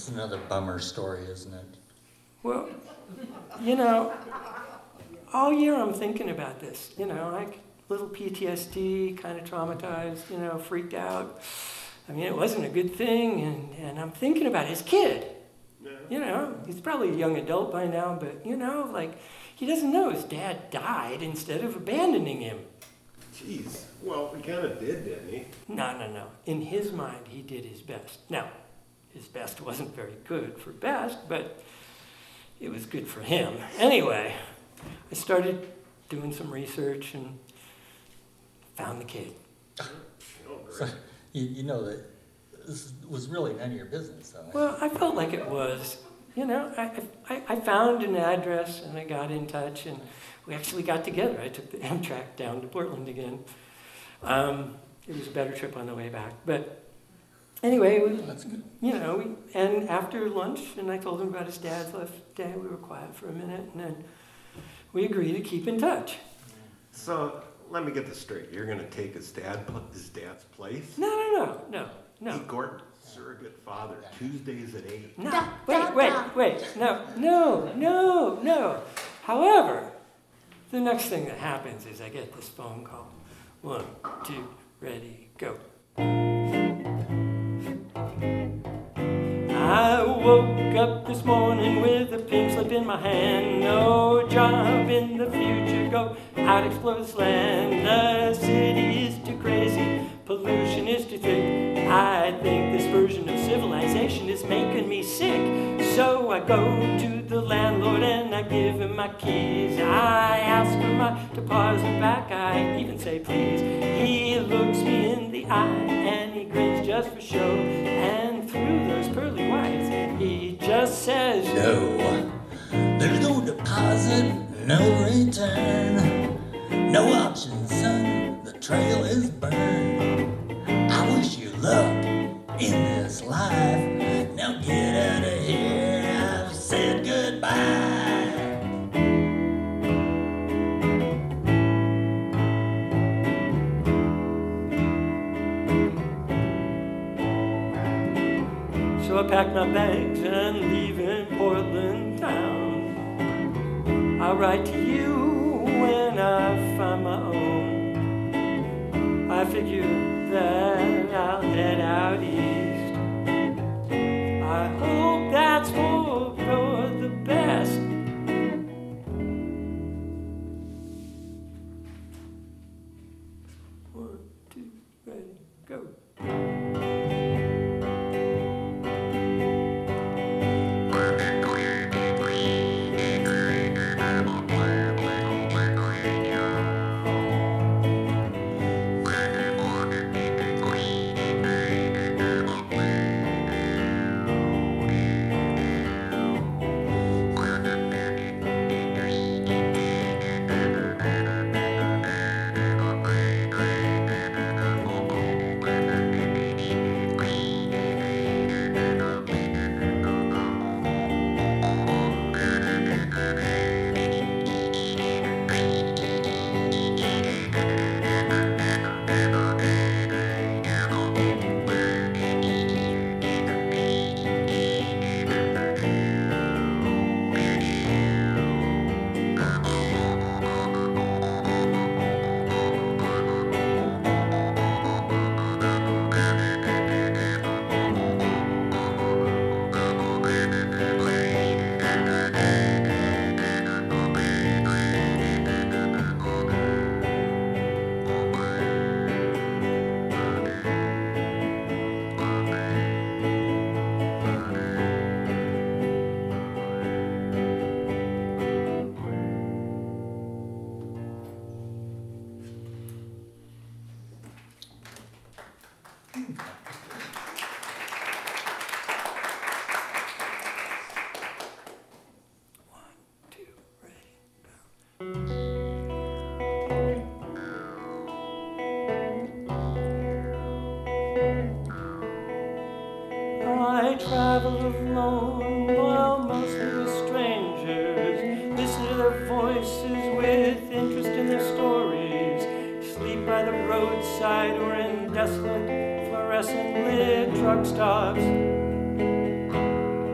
It's another bummer story, isn't it? Well, you know, all year I'm thinking about this, you know, like little PTSD, kind of traumatized, you know, freaked out. I mean, it wasn't a good thing, and I'm thinking about his kid. You know, he's probably a young adult by now, but, you know, like, he doesn't know his dad died instead of abandoning him. Jeez, well, he kind of didn't he? No. In his mind, he did his best. Now, his best wasn't very good for best, but it was good for him. Anyway, I started doing some research and found the kid. So, you know that this was really none of your business, though. Well, I felt like it was. You know, I found an address and I got in touch and we actually got together. I took the Amtrak down to Portland again. It was a better trip on the way back. But anyway, That's good. you know, and after lunch, and I told him about his dad's last day, we were quiet for a minute, and then we agreed to keep in touch. So, let me get this straight. You're going to take his dad's place? No. Hey, Gordon, surrogate father, Tuesdays at 8. No, wait. No. However, the next thing that happens is I get this phone call. 1, 2, ready, go. I woke up this morning with a pink slip in my hand. No job in the future, go out explore this land. The city is too crazy, pollution is too thick. I think this version of civilization is making me sick. So I go to the landlord and I give him my keys. I ask for my deposit back, I even say please. He looks me in the eye and he grins just for show. And through those pearly whites, he just says, No, there's no deposit, no return, no option, son, the trail is burned. I wish you luck in this life. Now get out of here, I've said goodbye. So I pack my bags and leave in Portland town. I'll write to you when I find my own. I figure that I'll head out east. I hope that's for the best. One, two, ready, go. I travel alone, well, mostly with strangers. Listen to their voices with interest in their stories. Sleep by the roadside or in desolate, fluorescent lit truck stops.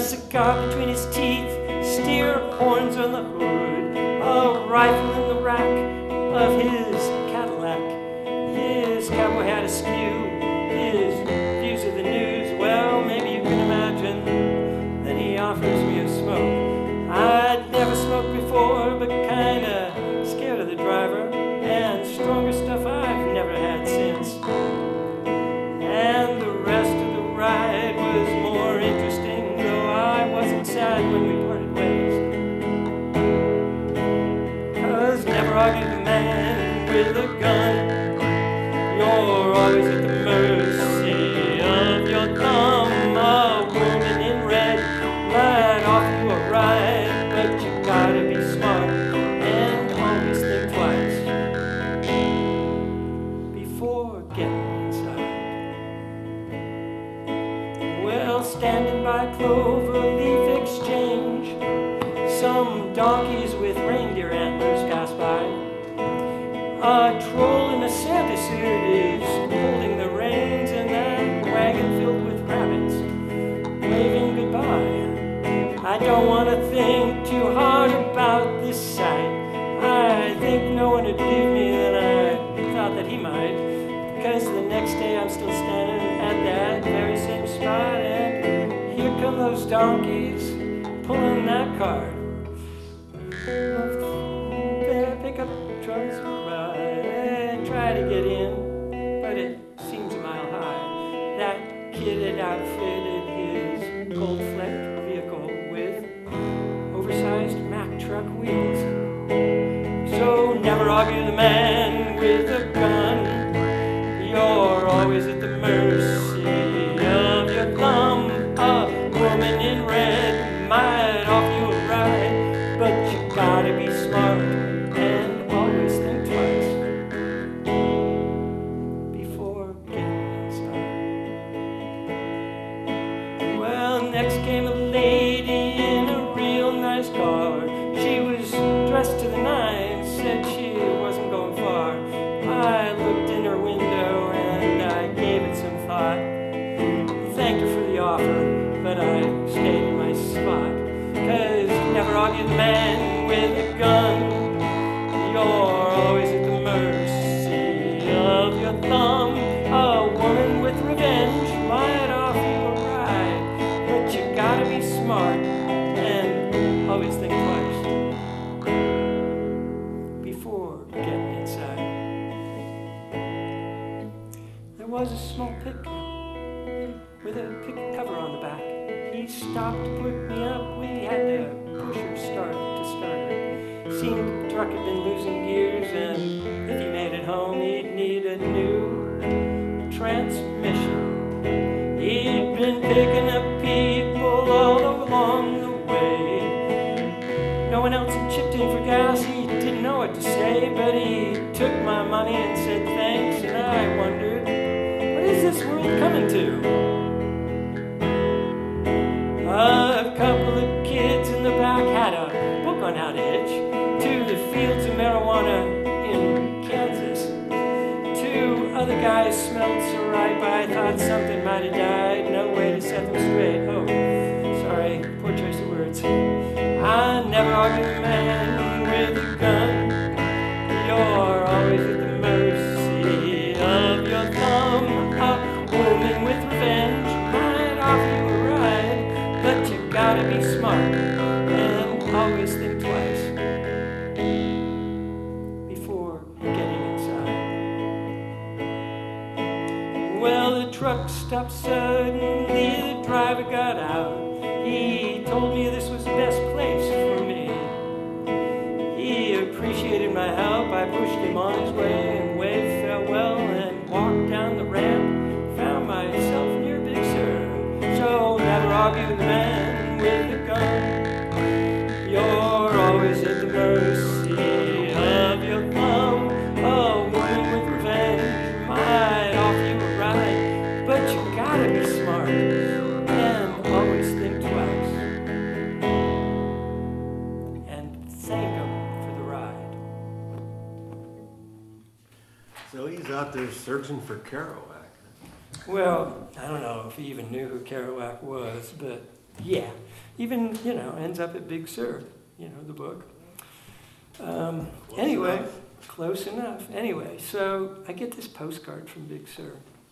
cigar between his teeth, steer horns on the hood, a rifle in the rack of his Cadillac. His cowboy hat askew, his views of the news, well, maybe you can imagine. Then he offers me a smoke. I'd never smoked before, but kinda scared of the driver, and stronger stuff I've never had since. And the rest of the ride was more interesting, though I wasn't sad when we parted ways. 'Cause never argue the man with a gun. You're always at the mercy of your thumb. A woman in red might offer you a ride, but you gotta be smart and always think twice before getting inside. Well, standing by Cloverleaf Exchange, some donkeys with reindeer antlers pass by. A troll in a Santa suit is holding the reins in that wagon filled with rabbits, waving goodbye. I don't want to think too hard about this sight. I think no one would believe me, and I thought that he might, because the next day I'm still standing at that very same spot, and here come those donkeys pulling that cart. Pickup trucks try to get in, but it seems a mile high. That kid had outfitted his gold-flecked vehicle with oversized Mack truck wheels. So never argue the man with a gun. You're always at the mercy of your thumb. A woman in red might offer you a ride, but you gotta be smart and always think twice before getting inside. Well, next came a lady in a real nice car. She was dressed to the nines, said she wasn't going far. I looked in her window and I gave it some thought. Thanked her for the offer, but I stayed in my spot. 'Cause never argue the man with a gun. You're always at the mercy of your thumb. A woman with revenge might offer you a ride, but you gotta be smart and always think twice before getting inside. There was a small pickup with a picket cover on the back. He stopped to put me up. We had to push her start to start her. Seemed the truck had been losing gears, and if he made it home, he'd need a new transmission. He'd been picking up people all along the way. No one else had chipped in for gas. He didn't know what to say, but he took my money and said thanks, and I wondered, what is this world coming to? A couple of kids in the back had a book on how to hitch to the fields of marijuana in Kansas. Two other guys smelled so ripe I thought something might have died. No way to set them straight. Oh, sorry, poor choice of words. I never argue with a man with a gun. You're always at the mercy of your thumb. A woman with revenge might offer you a ride, but you gotta be smart and always think twice before getting inside. Well, the truck stopped suddenly, the driver got out. He told me this was the best place for me. He appreciated my help. I pushed him on his way and waved farewell and walked down the ramp. Found myself near Big Sur. So never argue with a man with a gun. You're always at the mercy of your thumb. A woman with revenge might offer you a ride, but you gotta be smart and always think twice. And thank him for the ride. So he's out there searching for Kerouac. Well, I don't know if he even knew who Kerouac was, but Yeah, even, ends up at Big Sur, the book. Anyway, close enough. Anyway, so I get this postcard from Big Sur.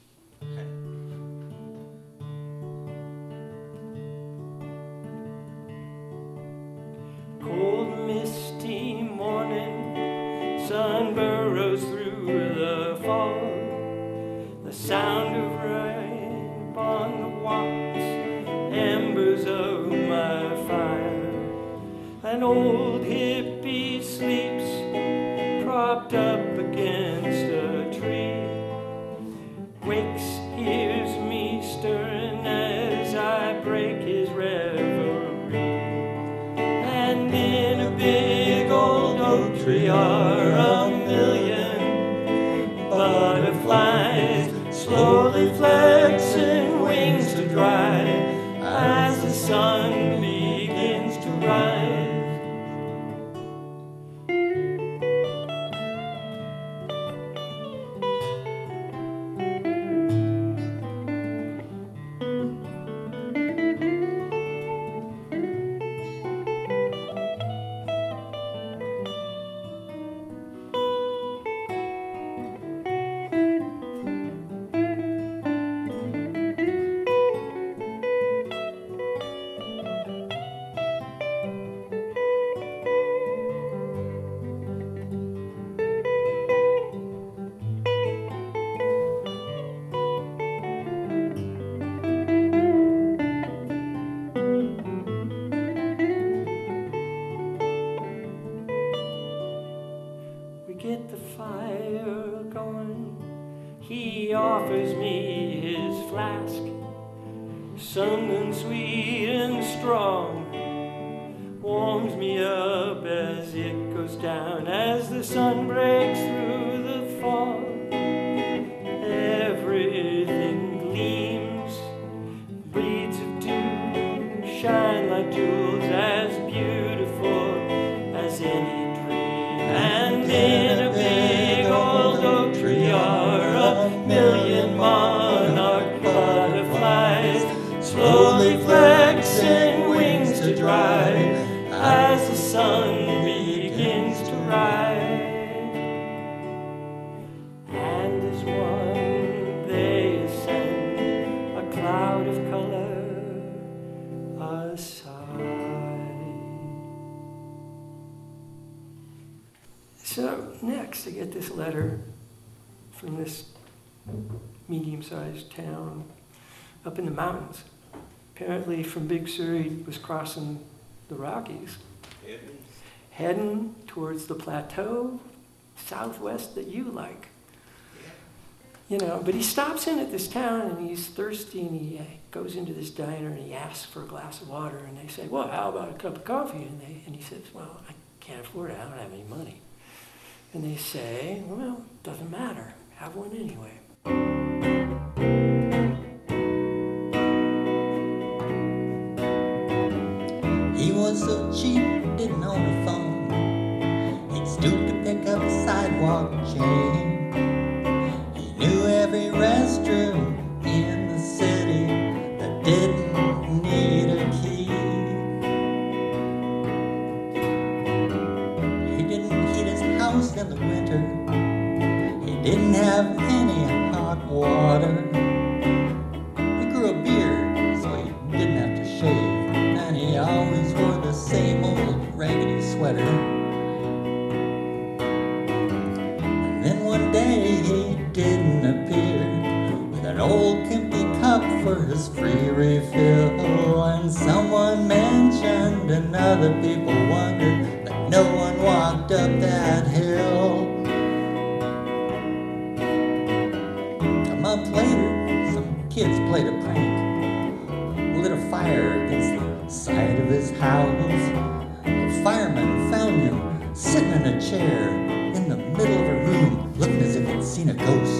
Cold, misty morning, sun burrows through the fog. The sound of rain upon the walks, embers of my fire. An old hippie sleeps, propped up against a tree. Wakes, hears me stirring as I break his reverie. And in a big old oak tree are a million butterflies, slowly flexing wings to dry as the sun begins to rise. Get the fire going. He offers me his flask, something sweet and strong, warms me up as it goes down, as the sun breaks through the fog. Everything gleams, beads of dew shine like jewels, as beautiful as any. And in a big old oak tree are a million monarch butterflies, slowly flexing wings to dry as the sun begins to rise. And as one they ascend, a cloud of color aside. So next I get this letter from this medium-sized town up in the mountains. Apparently from Big Sur he was crossing the Rockies, heading towards the plateau southwest that you like. But he stops in at this town and he's thirsty and he goes into this diner and he asks for a glass of water and they say, well, how about a cup of coffee? And he says, well, I can't afford it, I don't have any money. And they say, well, doesn't matter, have one anyway. He was so cheap, didn't own a phone. He'd stoop to pick up a sidewalk chain. He knew every restroom in the city that didn't need a key. He didn't heat his house in the winter. He didn't have any hot water. He grew a beard so he didn't have to shave. And he always wore the same old raggedy sweater. And then one day he didn't appear with an old empty cup for his free refill. And someone mentioned and other people wondered that no one walked up that hill. A month later, some kids played a prank, lit a fire against the side of his house. The fireman found him sitting in a chair in the middle of a room, looking as if he'd seen a ghost.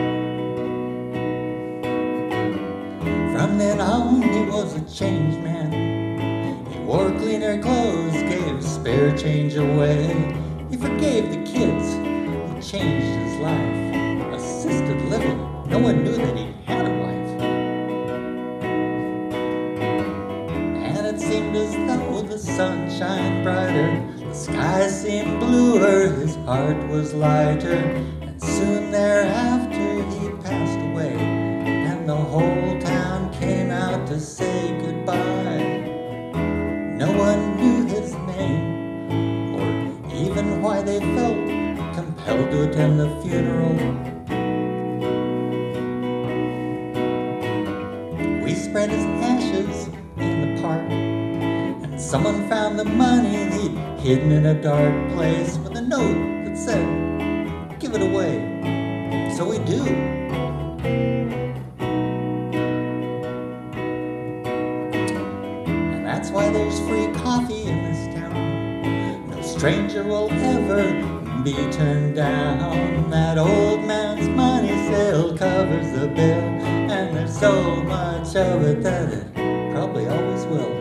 From then on, he was a changed man. He wore cleaner clothes, gave spare change away. He forgave the kids, he changed his life. Assisted living, no one knew that he had a wife. seemed as though the sun shined brighter, the sky seemed bluer, his heart was lighter, and soon thereafter he passed away, and the whole town came out to say goodbye. No one knew his name, or even why they felt compelled to attend the funeral. We spread his ashes in the park, and someone found the money he'd hidden in a dark place with a note that said, "Give it away." So we do. And that's why there's free coffee in this town. No stranger will ever be turned down. That old man's money still covers the bill, and there's so much of it that it probably always will.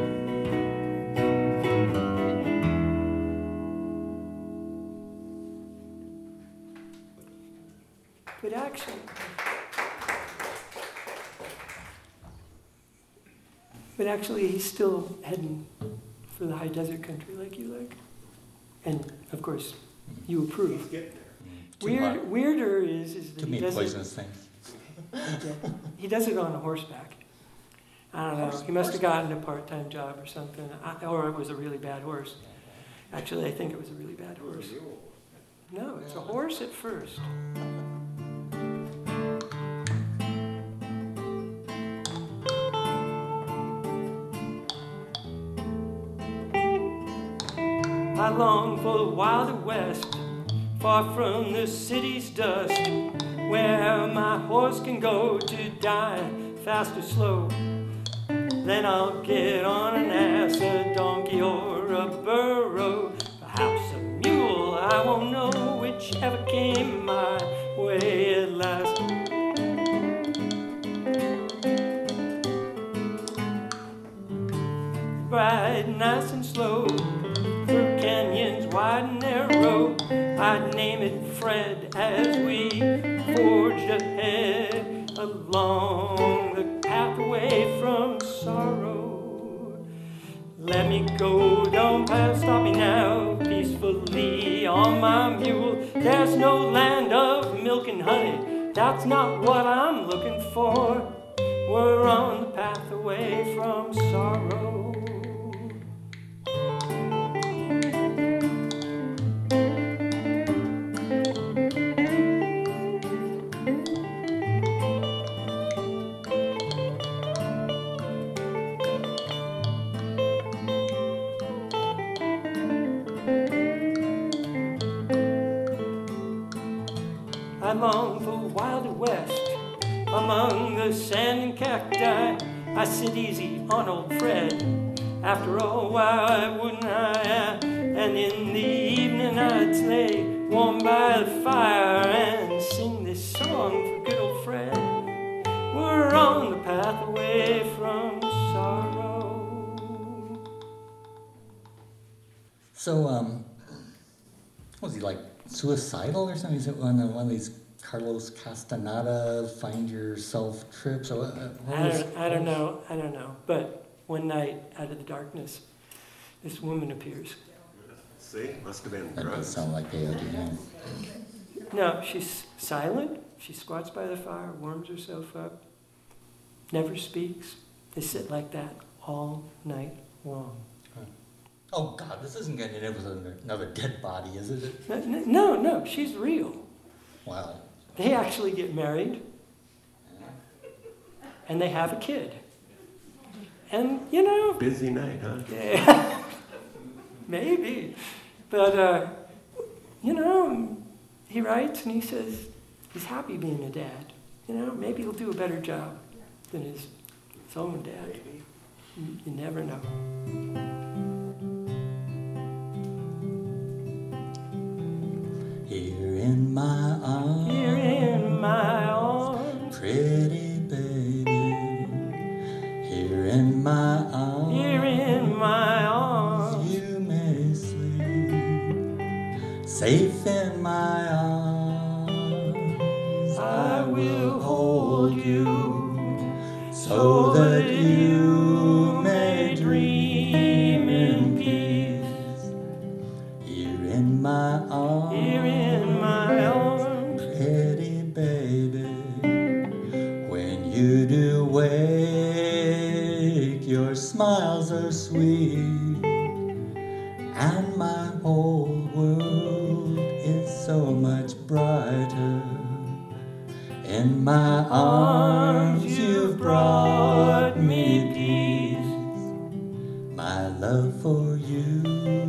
But actually he's still heading for the high desert country like you like. And of course, you approve. Weirder is that he does poisonous things. He does it on a horseback. I don't know. He must have gotten a part-time job or something, or it was a really bad horse. Actually, I think it was a really bad horse. No, it's a horse at first. I long for the wilder west, far from the city's dust, where my horse can go to die, fast or slow. Then I'll get on an ass, a donkey, or a burro, perhaps a mule, I won't know, whichever came my way at last. Ride nice and slow through canyons wide and narrow, I'd name it Fred as we forged ahead along the pathway from sorrow. Let me go, don't stop me now, peacefully on my mule. There's no land of milk and honey, that's not what I'm looking for. We're on the path away from sorrow. I long for wilder west, among the sand and cacti. I sit easy on old Fred. After all, why wouldn't I? And in the evening I'd lay warm by the fire and sing this song for good old Fred. We're on the path away from sorrow. So, was he like suicidal or something? Is it one of these Carlos Castaneda find yourself trips? Or I don't know. But one night, out of the darkness, this woman appears. See, must have been that drugs. does sound like peyote. Yeah. No, she's silent. She squats by the fire, warms herself up, never speaks. They sit like that all night long. Oh God, this isn't going to end with another dead body, is it? No, she's real. Wow. They actually get married, and they have a kid. And, you know... Busy night, huh? Yeah, maybe. But, you know, he writes and he says he's happy being a dad. You know, maybe he'll do a better job than his own dad. You never know. Here in my arms, Here in my arms, pretty baby. Here in my arms, here in my arms, you may sleep. Safe in my arms, I will hold you, so that you may dream. smiles are sweet, and my whole world is so much brighter. In my arms you've brought me peace. My love for you,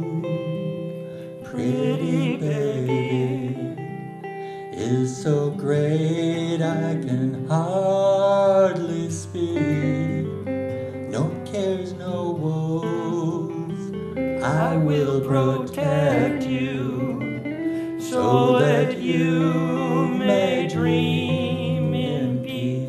pretty baby, is so great I can hardly speak. No cares, no woes, I will protect you, so that you may dream in peace.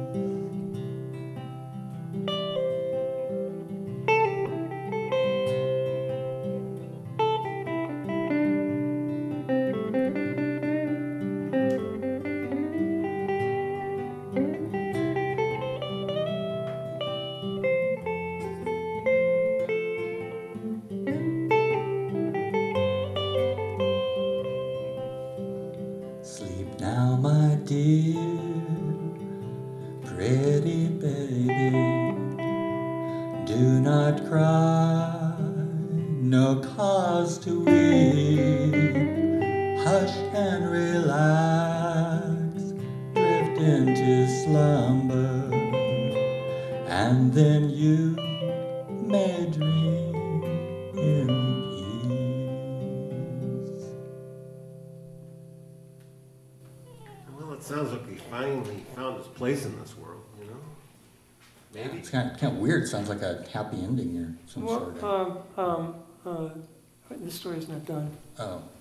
Sleep now, my dear, pretty baby. Do not cry, no cause to weep. Hush and relax, drift into slumber, and then you may dream in peace. Well, it sounds like he finally found his place in this world, you know? Maybe. It's kind of weird. Sounds like a happy ending or some sort of. The story's not done. Oh.